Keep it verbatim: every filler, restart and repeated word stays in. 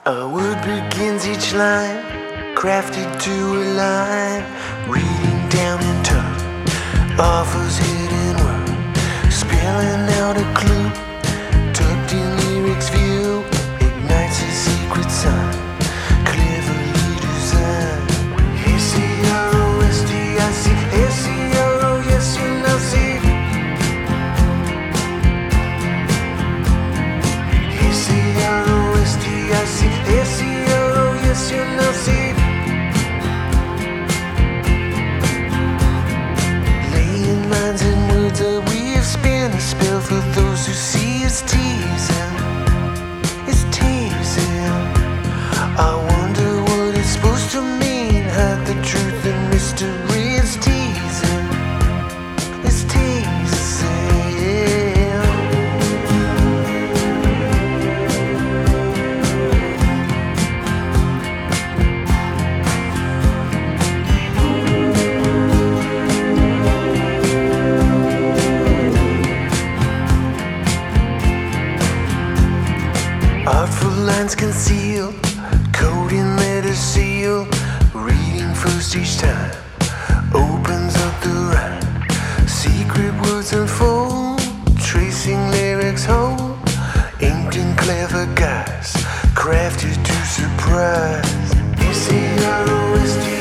A word begins each line, crafted to a line, reading down into offers hidden word, spelling out a clue, tucked in lyrics view, ignites a secret sign, cleverly designed. S E R O S T I C, S E R O, yes you now see. S E R O S T I C, S E R O, yes you now see. Laying lines and words that weave, spin a spell for those who see. It's teasing, it's teasing. I wonder what it's supposed to mean. Hide the truth and mystery. It's teasing, it's teasing. Artful lines concealed, coding letters sealed, reading first each time, opens up the rhyme. Secret words unfold, tracing lyrics whole, inked in clever guise, crafted to surprise. S E R O S T